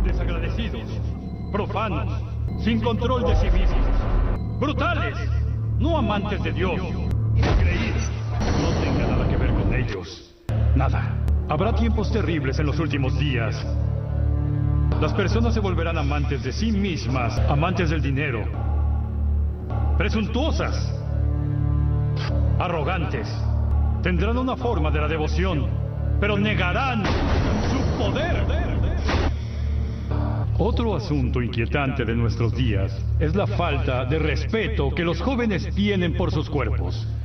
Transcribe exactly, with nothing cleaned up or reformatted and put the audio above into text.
desagradecidos, profanos, sin control de sí mismos, brutales, no amantes de Dios, increíbles. No tenga nada que ver con ellos. Nada. Habrá tiempos terribles en los últimos días. Las personas se volverán amantes de sí mismas, amantes del dinero, presuntuosas, arrogantes. Tendrán una forma de la devoción, pero negarán su poder. Otro asunto inquietante de nuestros días es la falta de respeto que los jóvenes tienen por sus cuerpos.